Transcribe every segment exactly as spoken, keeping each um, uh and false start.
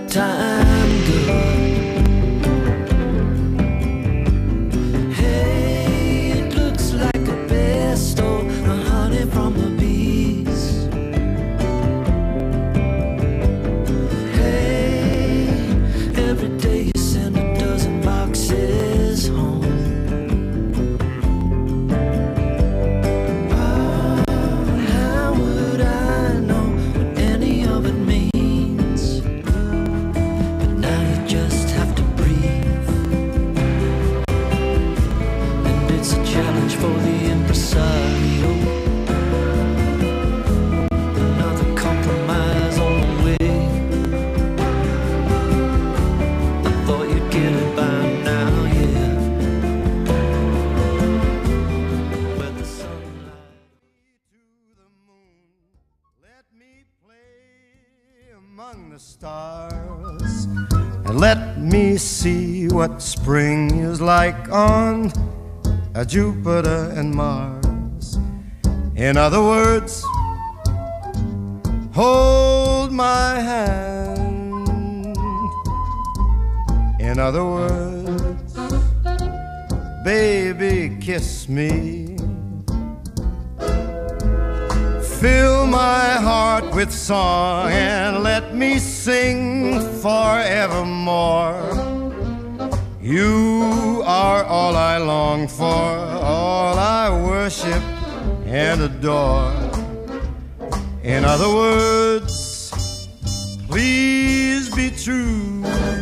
time good. Hey, it looks like a bear stole the honey from the bees. Hey, every day you send a dozen boxes home. For the impresario, another compromise on the way. I thought you'd get it by now, yeah. Where the sunlight to the moon, let me play among the stars, and let me see what spring is like on Jupiter and Mars. In other words, hold my hand. In other words, baby, kiss me. Fill my heart with song and let me sing forevermore. You are all I long for, all I worship and adore. In other words, please be true.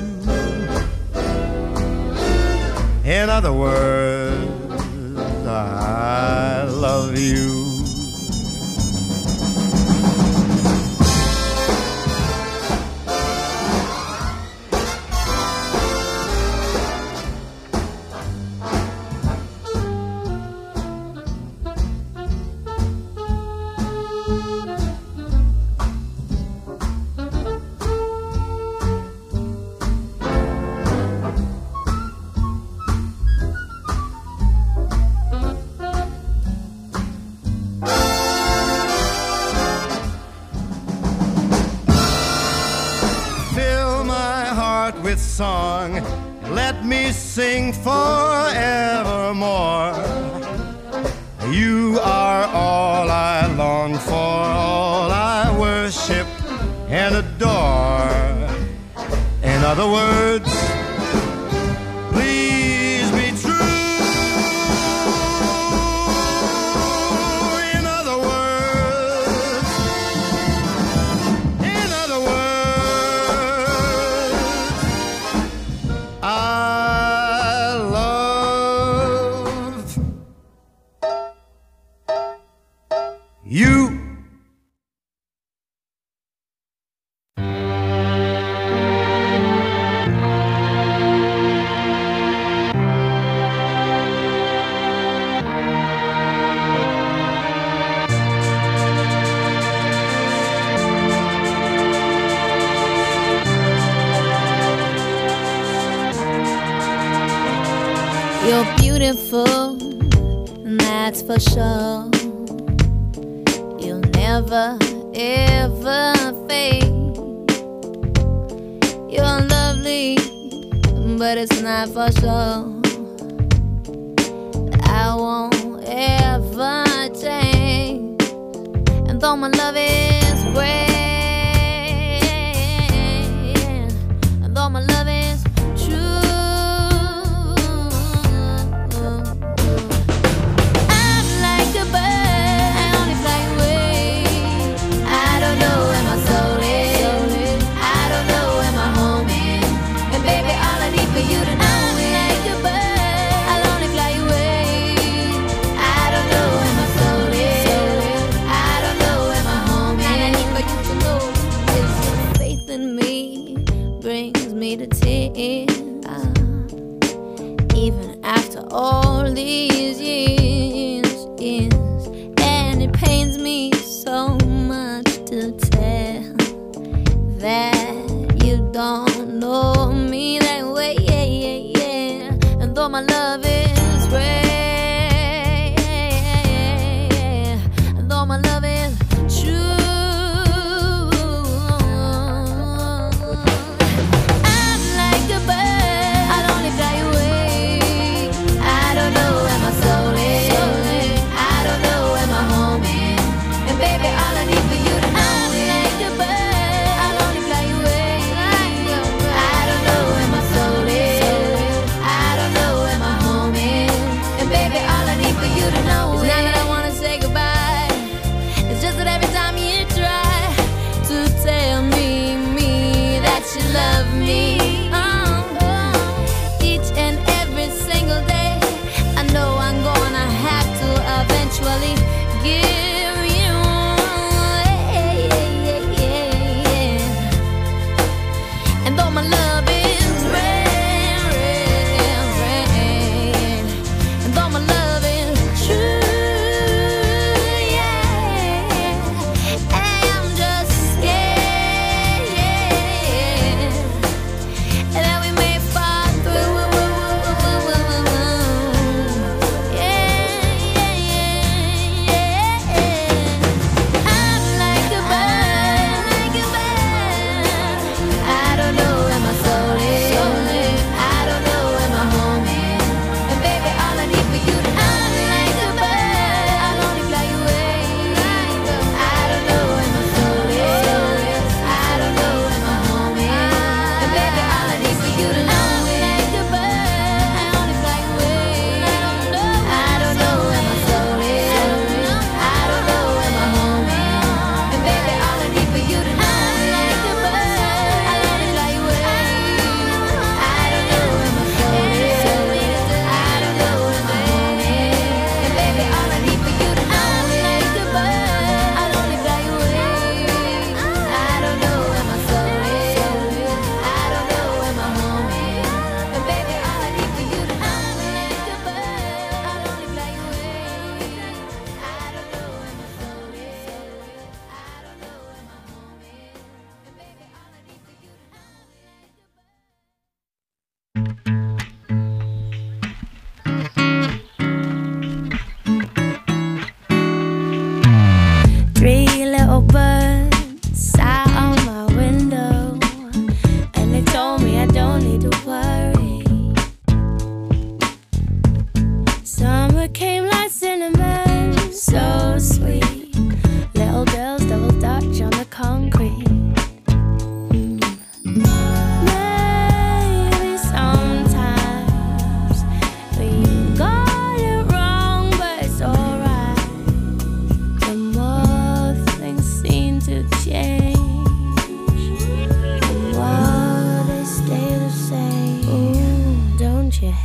In other words, I love you. With song, let me sing forevermore. You are all I long for, all I worship and adore. In other words, please be true. In other words, in other words, I love you. You're beautiful, and that's for sure. You'll never, ever fade. You're lovely, but it's not for sure. I won't ever change. And though my love is great, and though my love is true, to tears, even after all these years, years. And it pains me so much to tell that you don't know me that way, yeah, yeah, yeah. And though my love is great, and though my love is true,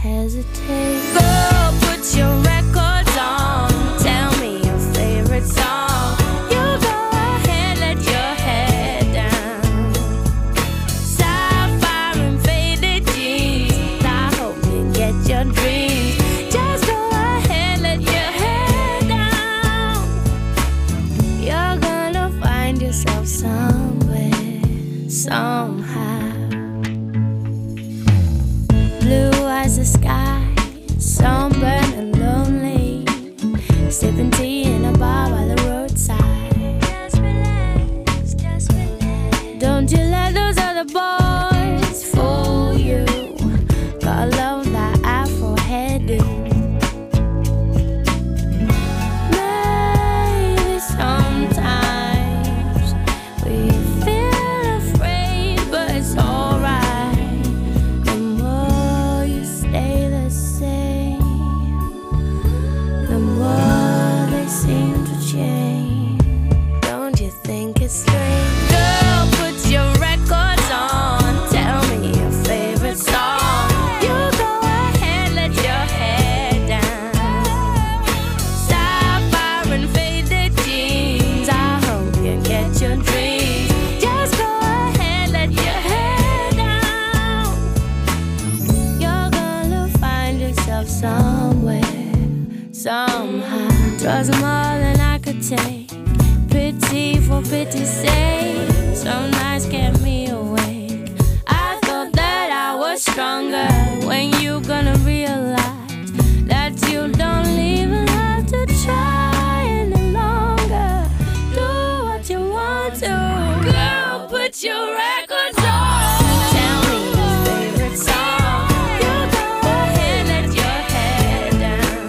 hesitate. Girl, put your records on. Tell me your favorite song. You go ahead, let your head down. Sapphire and faded jeans. I hope you get your dreams. Just go ahead, let your head down. You're gonna find yourself somewhere, somehow. Blue as the sky, sunburned and lonely, sipping tea in a bar by the roadside. Just relax, just relax. Don't you let those other boys fool you. Gotta love that Afro hairdo. Maybe sometimes we feel afraid, but it's alright. The more you stay the same, the more they seem to change. Don't you think it's strange? Girl, put your records on. Tell me your favorite song. You go ahead, let your head down. Sapphire and faded jeans. I hope you get your dreams. Just go ahead, let your head down. You're gonna find yourself somewhere, somehow. Twas more than I could take. Pity for pity's sake. Some nights kept me awake. I thought that I was stronger. When you gonna realize that you don't even have to try any longer? Do what you want to. Girl, put your records on. Tell me your favorite song. You go ahead, let your head down.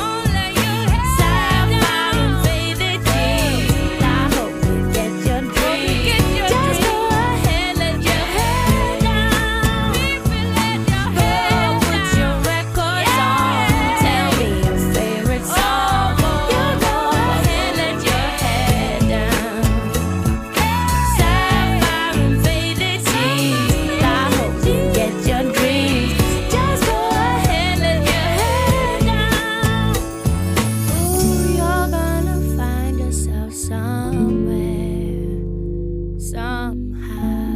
Sapphire and faded jeans. I hope you get your dreams. Just go ahead, let your head down. Girl, put your records on. Tell me your favorite song. You go ahead, let your head down. Sapphire and faded jeans. I hope you get your dreams. Just go ahead, let your head down. Ooh, you're gonna find yourself somewhere, somehow.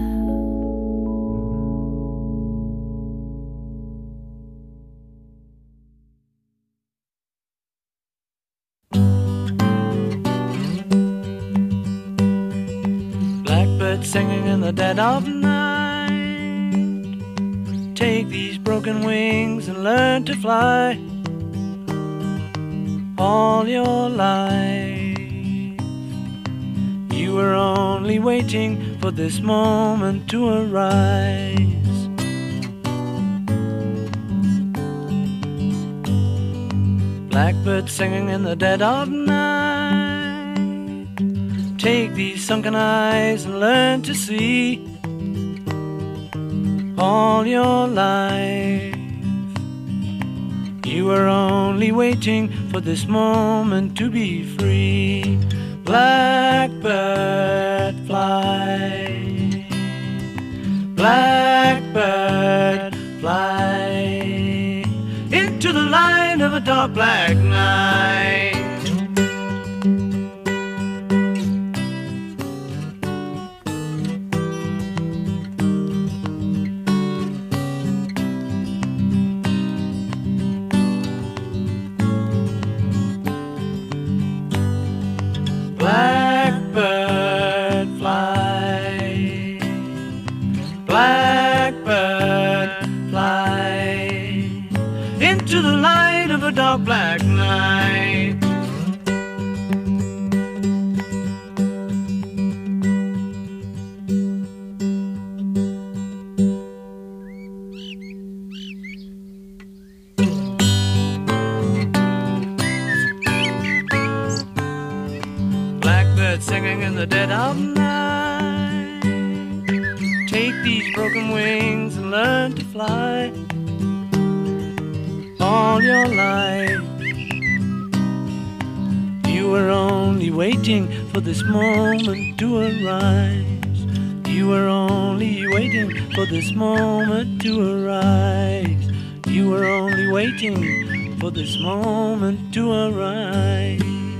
Blackbird singing in the dead of night. Take these broken wings and learn to fly. All your life you were only waiting for this moment to arise. Blackbird singing in the dead of night. Take these sunken eyes and learn to see. All your life you were only waiting for this moment to be free. Blackbird fly, blackbird fly into the light of a dark black night. Blackbird fly, blackbird fly into the light of a dark black night. Blackbird singing in the dead of night. Take these broken wings and learn to fly. All your life you were only waiting for this moment to arise. You were only waiting for this moment to arise. you were only waiting for this moment to arise.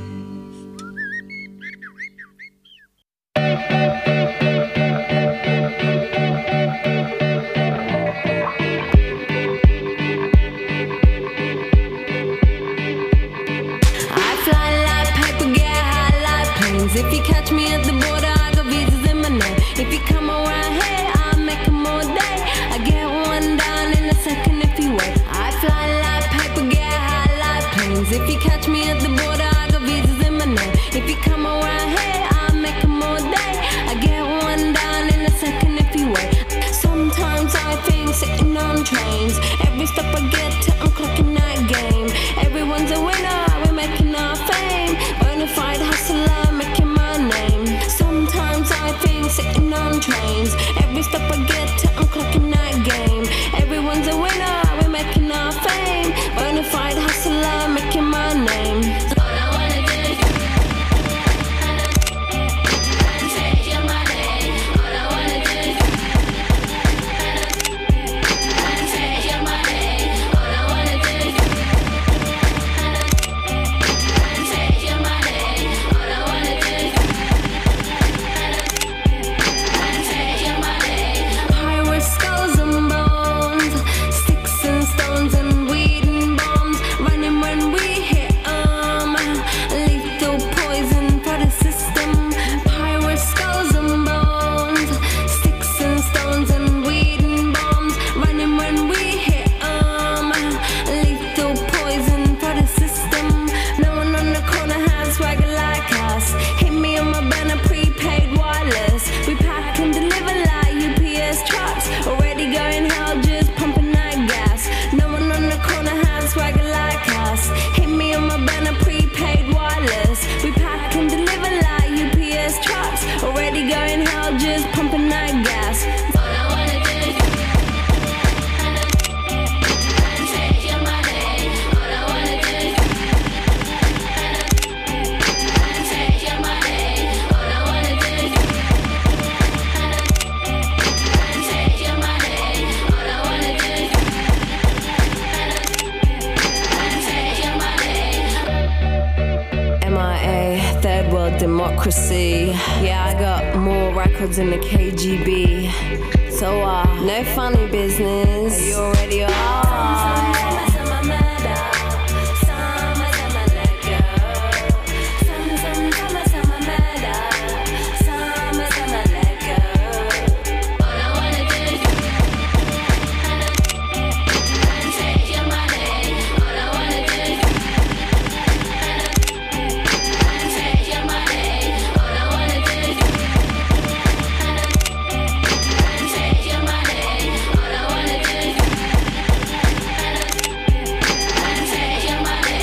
If you catch me at the border, I got visas in my name. If you come around here, I'll make them all day. I get one down in a second if you wait. I fly like paper, get high like planes. If you catch me at the border, I got visas in my name. If you come around here, I'll make them all day. I get one down in a second if you wait. Sometimes I think sitting on trains. Every step I get to, I'm clocking that game. Everyone's a winner, we're making our fame. Bonafide hustler, making my name. Sometimes I think sitting on trains. Every step I get to, I'm clocking that game. Everyone's a winner, we're making our fame. Bonafide hustler, making my name. All I wanna do is take your money. All I wanna do is take your money. All I wanna do is take your money. All I wanna do is take your money. Pirates, skulls and bones, sticks and stones and weed and bombs. Running when we hit 'em. Lethal poison for the system. Pirates, skulls and bones, sticks and stones and weed and bombs. Running when we hit 'em. Lethal poison for the system. No one on the corner has swagger like us. Hit me on my banner, prepaid wireless. We pack and deliver like U P S trucks. Already going hell, just pumping that gas. No one on the corner has swagger like us. Hit me on my banner, prepaid wireless. We pack and deliver like U P S trucks. Already going hell, just pumping that gas. All I wanna do is take your money. All I wanna do is take your money. All I wanna do is take your money. All I wanna do is take your money. M I A, third world democracy. Yeah, I got more records than the K G B. So, uh, no funny business. You already are. All I wanna do is take your money. All I wanna do is take your money. All I wanna do is take your money. All I wanna do is take your money.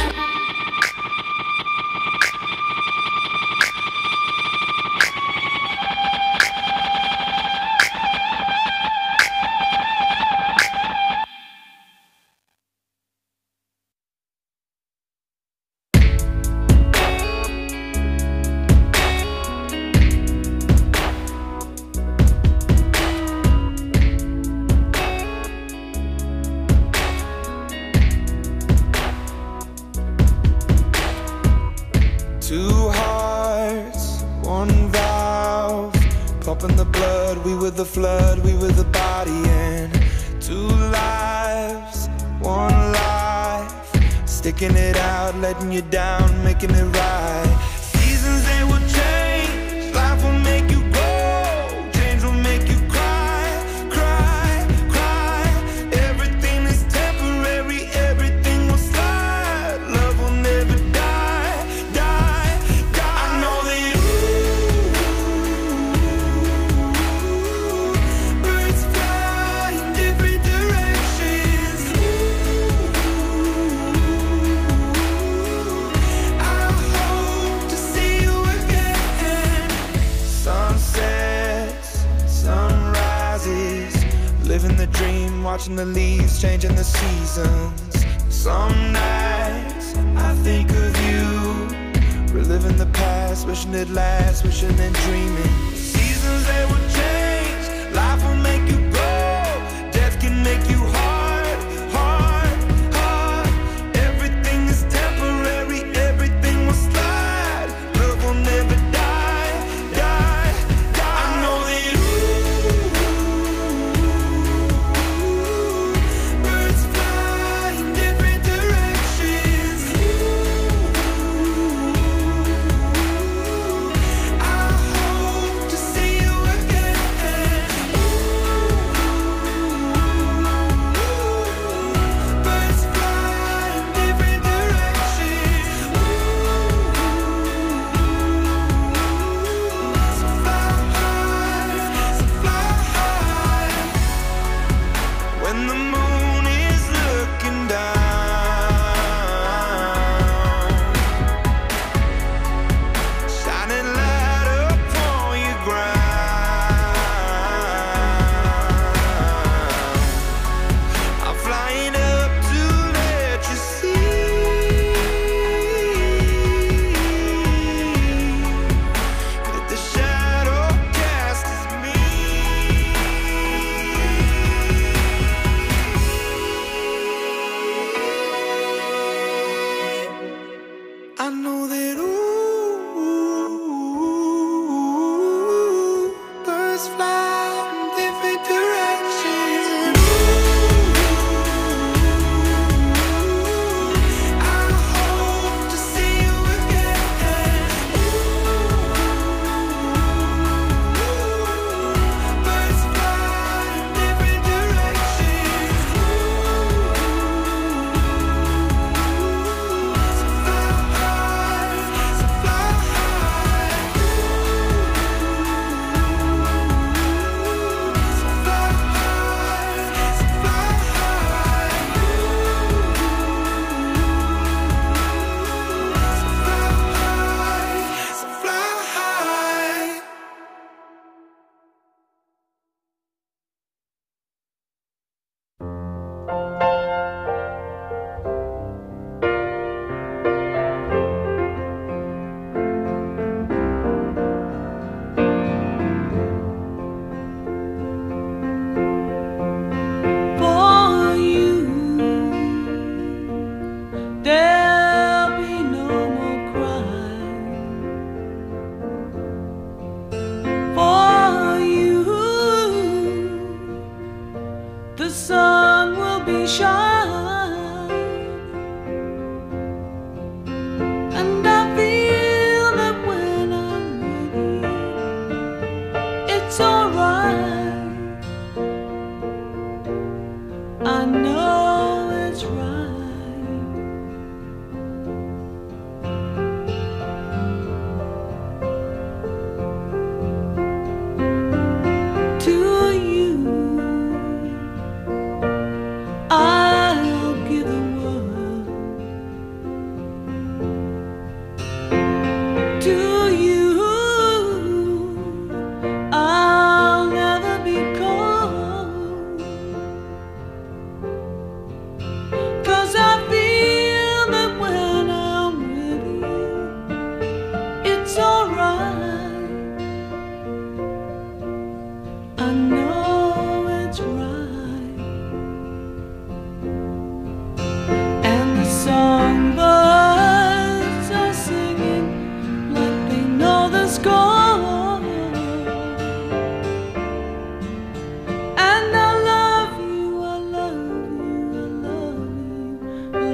Two hearts, one valve, pumping the blood. We were the flood, we were the body, and two lives, one life, sticking it out, letting you down, making it right. Seasons they will change, life will make you grow, change will make you cry, cry, cry. Everything is temporary, everything will slide. Love will never die, die, die. I know that birds fly in different directions. I hope to see you again. Sunsets, sunrises, living the dream, watching the leaves, changing the seasons. Some nights I think of you, reliving the past, wishing it lasts, wishing and dreaming. Seasons they will change, life will make you grow, death can make you hard, hard.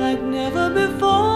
like never before.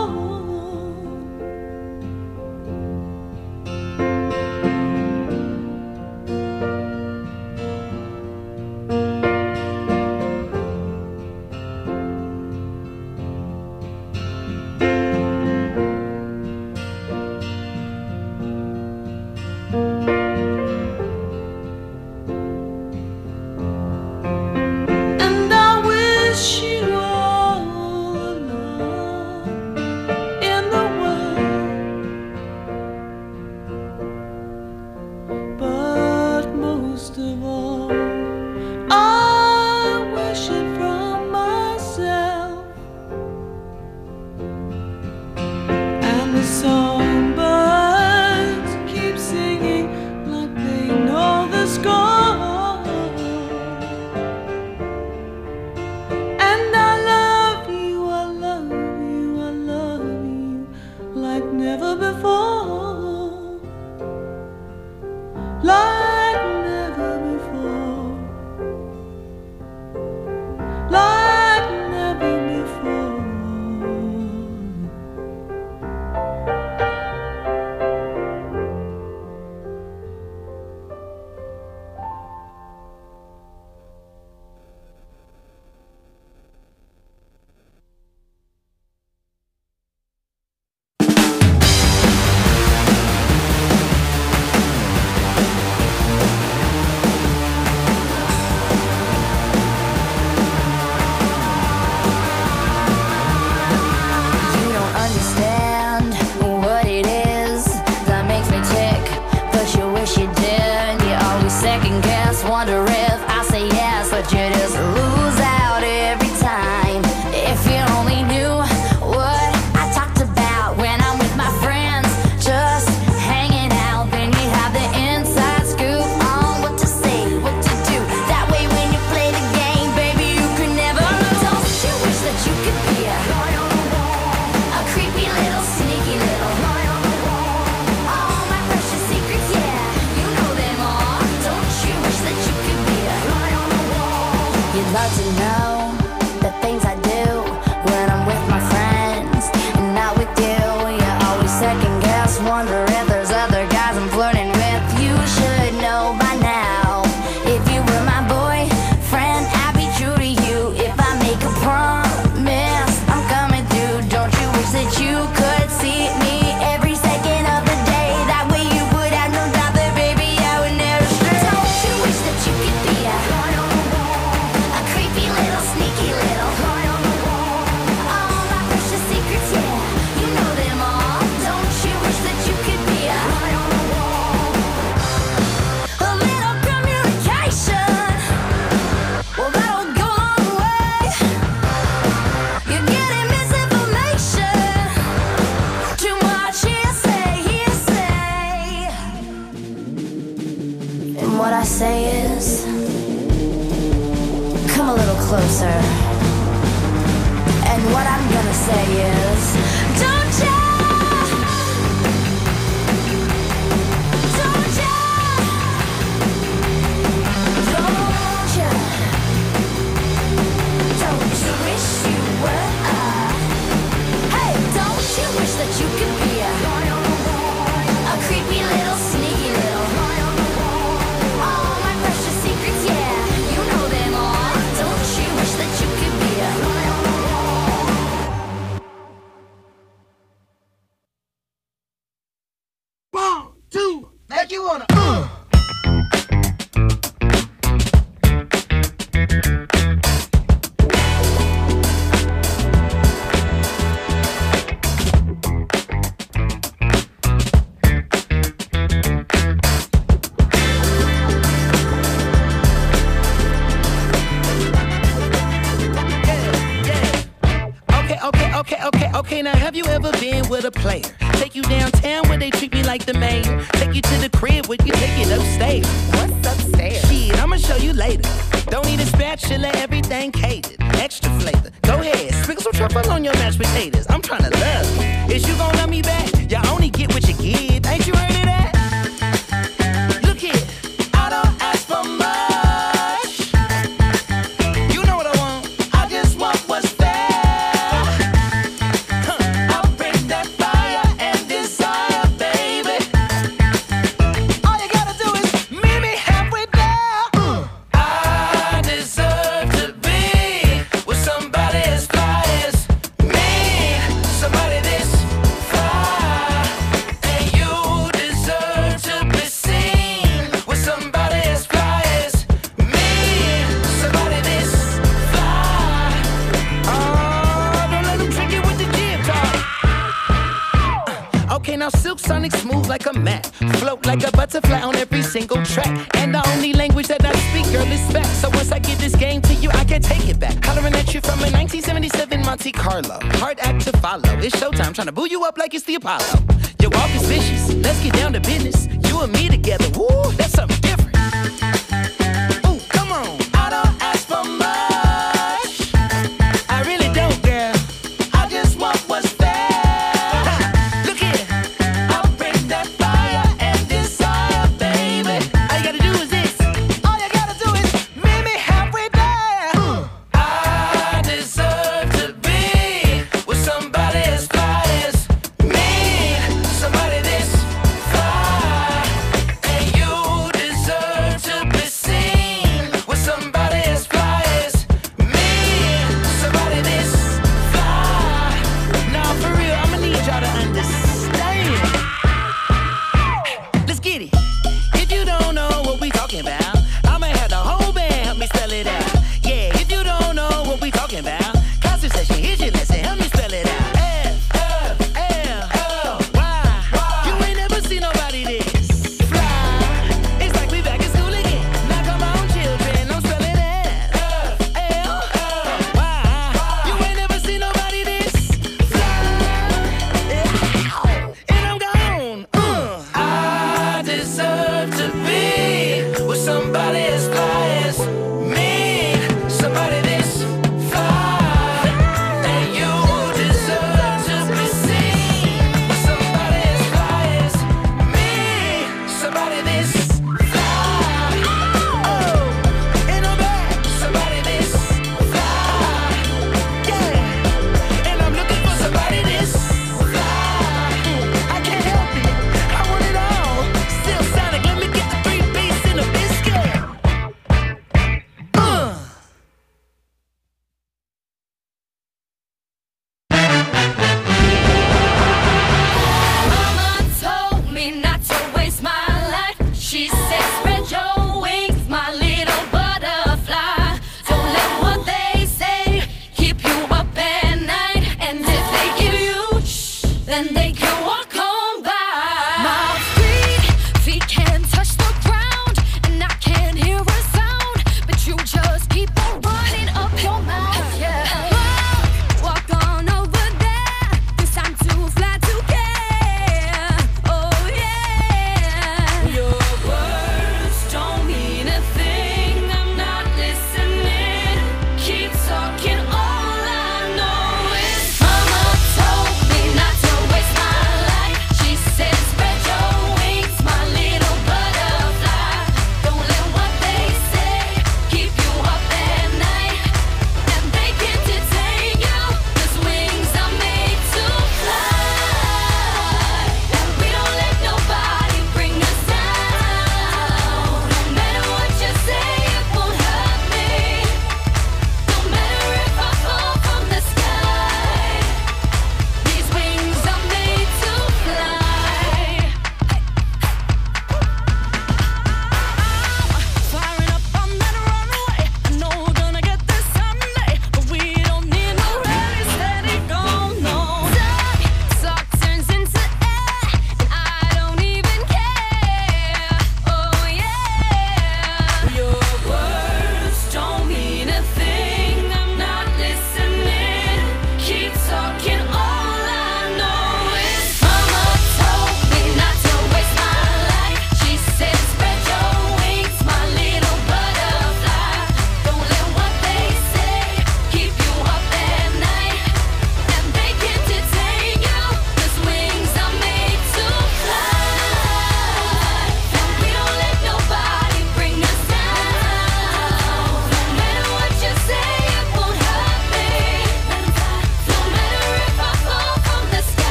Okay, now Silk Sonic smooth like a mat, float like a butterfly on every single track. And the only language that I speak, girl, is back. So once I give this game to you, I can't take it back. Hollering at you from a nineteen seventy-seven Monte Carlo. Hard act to follow. It's showtime, trying to boo you up like it's the Apollo. Your walk is vicious. Let's get down to business. You and me together, woo, that's something different. Ooh, come on. I don't ask for much. I really don't, girl. I just want what's fair. Look here, I'll bring that fire and desire, baby. All you gotta do is this. All you gotta do is meet me halfway there. I deserve to be with somebody as fly as me. Somebody this fly. And you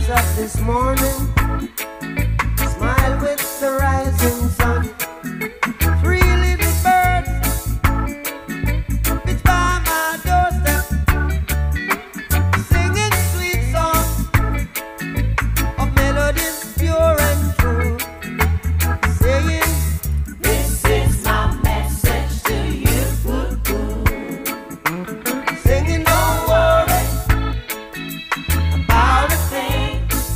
Rise up this morning, smile with the rising sun. Three little birds pitch by my doorstep, singing sweet songs of melodies pure and true, saying, this is my message to you. Singing, don't worry about a thing,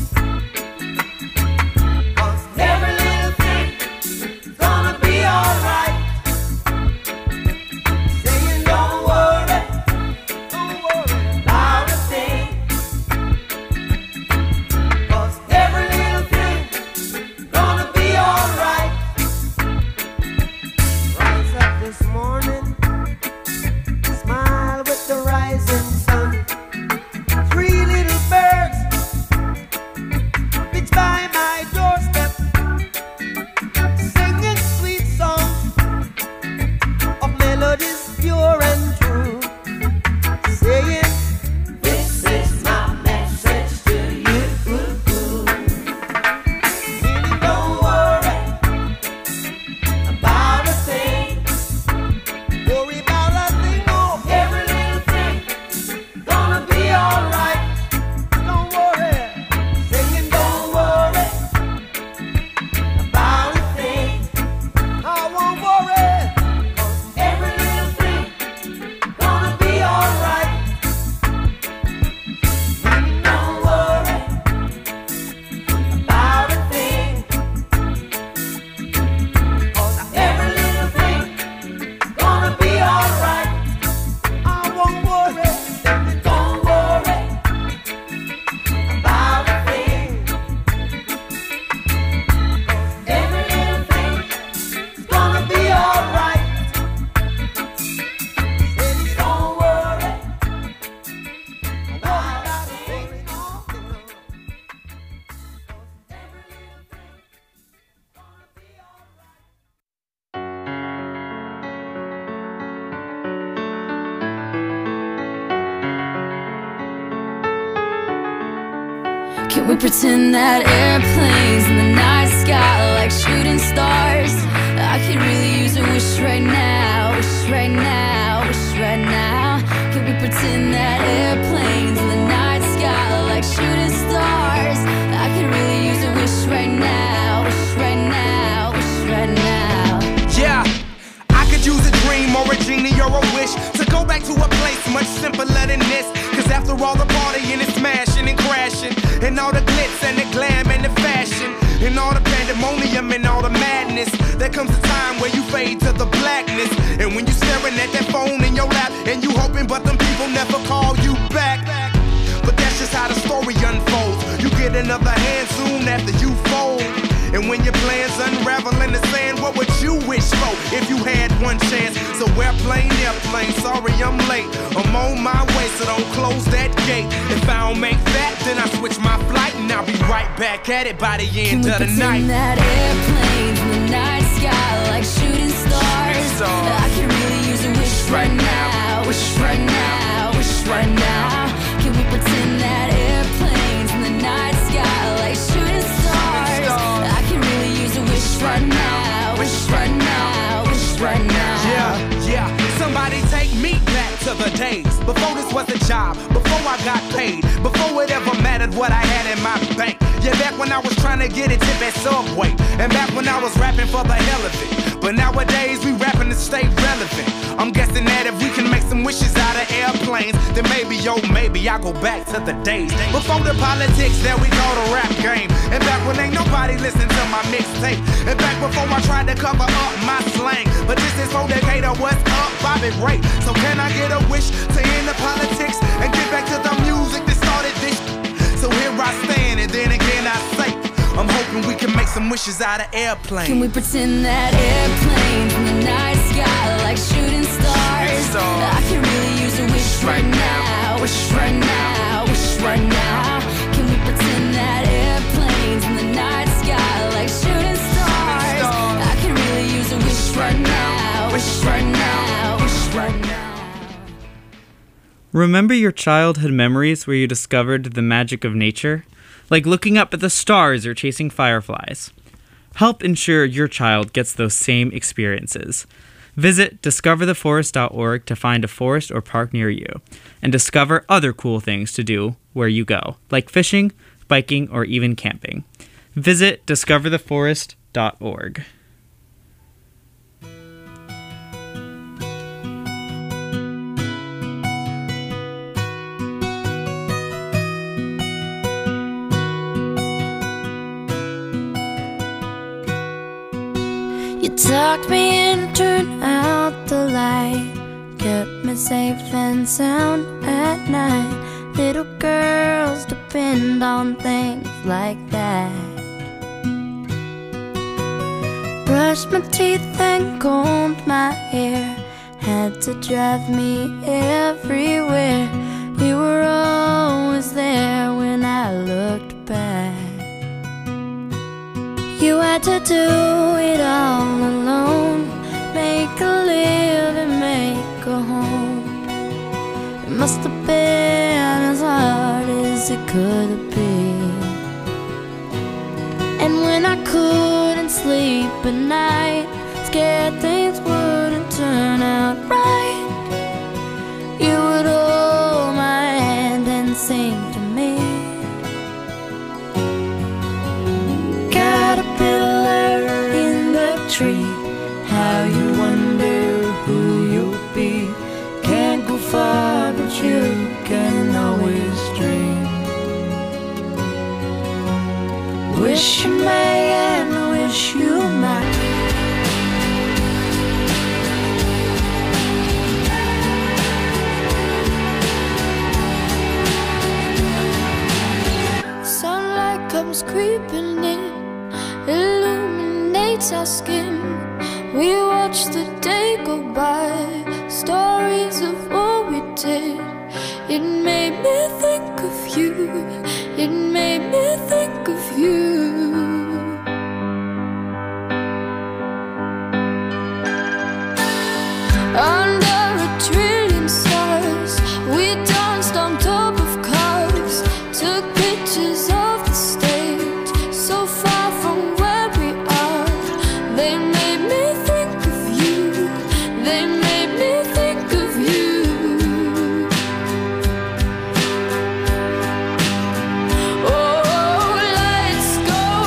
'cause every little thing is gonna be alright. Saying, don't worry, don't worry about a thing, 'cause every little thing is gonna be alright. Rise up this morning, smile with the rising sun. Three little birds pitch by my doorstep, singing sweet songs of melodies pure and true, saying, this is my message to you. Meaning, don't worry about a thing. Worry about a thing, oh, every little thing gonna be alright. Don't worry, singing, don't worry about a thing. I won't worry, 'cause every little thing gonna be alright. Meaning, don't worry about a thing, 'cause every little thing gonna be alright. I won't worry, singing, don't worry about a thing, 'cause every little thing is gonna be alright. Singing, don't worry about a thing, 'cause every little thing gonna be alright. Can we pretend that airplanes in the night sky are like shooting stars? I could really use a wish right now, wish right now, wish right now. Can we pretend that airplanes in the night sky are like shooting stars? I could really use a wish right now, wish right now, wish right now. Yeah, I could use a dream or a genie or a wish to go back to a place much simpler than this. Cause after all the partying and smashing and crashing, and all the glitz and the glam and the fashion, and all the pandemonium and all the madness, there comes a time where you fade to the blackness. And when you staring at that phone in your lap, and you hoping but them people never call you back. But that's just how the story unfolds. You get another hand soon after you fold. And when your plans unravel in the sand, what would you wish for if you had one chance? So airplane, airplane, sorry I'm late. I'm on my way, so don't close that gate. If I don't make that, then I switch my flight, and I'll be right back at it by the end of the night. Can we pretend that airplanes in the night sky are like shooting stars? stars. I could really use a wish right now, wish right now, wish right now. Can we pretend that airplanes in the night sky are like shooting stars? I could really use a wish right now, wish right now, wish right now. Yeah, yeah. Somebody take me back to the days before this was a job, before I got paid, before it ever mattered what I had in my bank. Yeah, back when I was trying to get a tip at Subway, and back when I was rapping for the hell of it. But nowadays we rapping to stay relevant. I'm guessing that if we can make some wishes out of airplanes, then maybe, yo, maybe I'll go back to the days before the politics that we call the rap game. And back when ain't nobody listened to my mixtape. And back before I tried to cover up my slang. But this is for Decatur, what's up, Bobby Ray. So can I get a wish to end the politics and get back to the music that started this? So here I stand, and then again I say, I'm hoping we can make some wishes out of airplanes. Can we pretend that airplanes in the night sky are like shooting stars? I could really use a wish right now, wish right now, wish right now. Can we pretend that airplanes in the night sky are like shooting stars? I could really use a wish right now, wish right now, wish right now. Remember your childhood memories where you discovered the magic of nature? like looking up at the stars or chasing fireflies. Help ensure your child gets those same experiences. Visit discover the forest dot org to find a forest or park near you, and discover other cool things to do where you go, like fishing, biking, or even camping. Visit discover the forest dot org. You tucked me in, turned out the light, kept me safe and sound at night. Little girls depend on things like that. Brushed my teeth and combed my hair, had to drive me everywhere. You were always there when I looked back. You had to do it all alone, make a living, make a home. It must have been as hard as it could be. And when I couldn't sleep at night, scared things wouldn't turn out right, you would hold my hand and sing to me. Caterpillar in the tree, how you wonder who you'll be. Can't go far, but you can always dream. Wish you may and wish you might. Sunlight comes creeping in, illuminates our skin. We watch the day go by, stories of what we did. It made me think of you, it made me think of you. Under a trillion stars, we danced on top of cars, took pictures of the stage, so far from where we are. They made me think of you, they made me think of you. Oh, lights go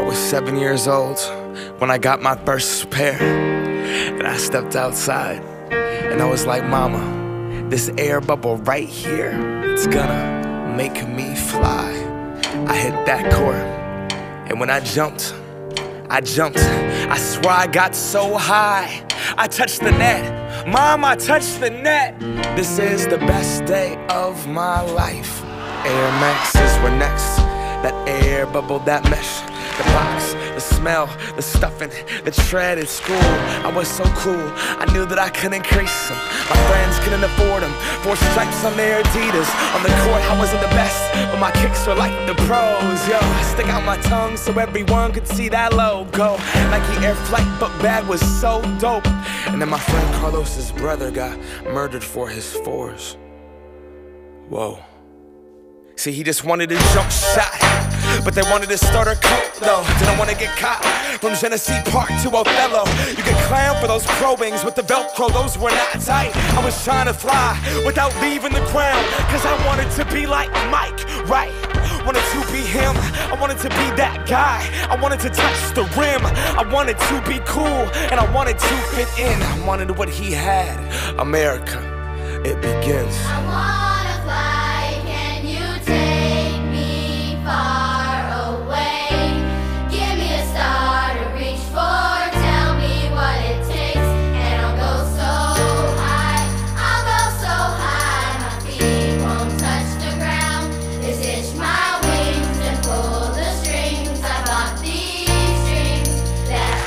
was seven years old when I got my first pair. And I stepped outside and I was like, Mama, this air bubble right here, it's gonna make me fly. I hit that court, and when I jumped, I jumped. I swear I got so high, I touched the net. Mom, I touched the net. This is the best day of my life. Air Maxes were next. That air bubble, that mesh, the box, the smell, the stuffing, the tread at school. I was so cool, I knew that I could increase them. My friends couldn't afford them. Four stripes on their Adidas. On the court, I wasn't the best, but my kicks were like the pros. Yo, I stick out my tongue so everyone could see that logo. Nike Air Flight book bag was so dope. And then my friend Carlos's brother got murdered for his fours. Whoa. See, he just wanted a jump shot, but they wanted a starter coat, though. Didn't want to get caught from Genesee Park to Othello. You could clown for those probings with the Velcro, those were not tight. I was trying to fly without leaving the ground, cause I wanted to be like Mike, right? Wanted to be him, I wanted to be that guy. I wanted to touch the rim, I wanted to be cool, and I wanted to fit in. I wanted what he had. America, it begins. I wanna fly. Take me far away. Give me a star to reach for. Tell me what it takes, and I'll go so high. I'll go so high, my feet won't touch the ground. Just itch my wings and pull the strings. I bought these dreams that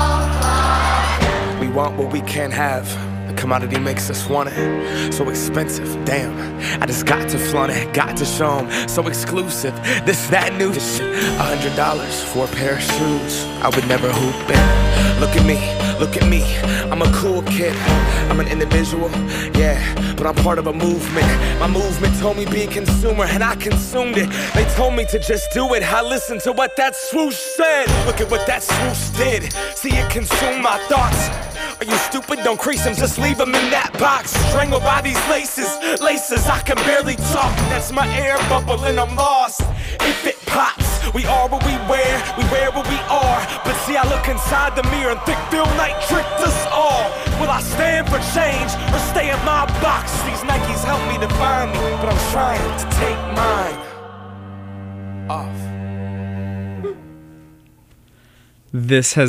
all fall. We want what we can't have. The commodity makes us want it. So expensive, damn. I just got to flaunt it, got to show 'em. So exclusive, this, that, new shit. A hundred dollars for a pair of shoes. I would never hoop in. Look at me, look at me. I'm a cool kid. I'm an individual, yeah, but I'm part of a movement. My movement told me be a consumer, and I consumed it. They told me to just do it. I listened to what that swoosh said. Look at what that swoosh did. See it consume my thoughts. Are you stupid? Don't crease them, just leave them in that box. Strangled by these laces, laces, I can barely talk. That's my air bubble and I'm lost. If it pops, we are what we wear, we wear what we are. But see, I look inside the mirror and think Phil Knight tricked us all. Will I stand for change or stay in my box? These Nikes help me define me, but I'm trying to take mine off. This has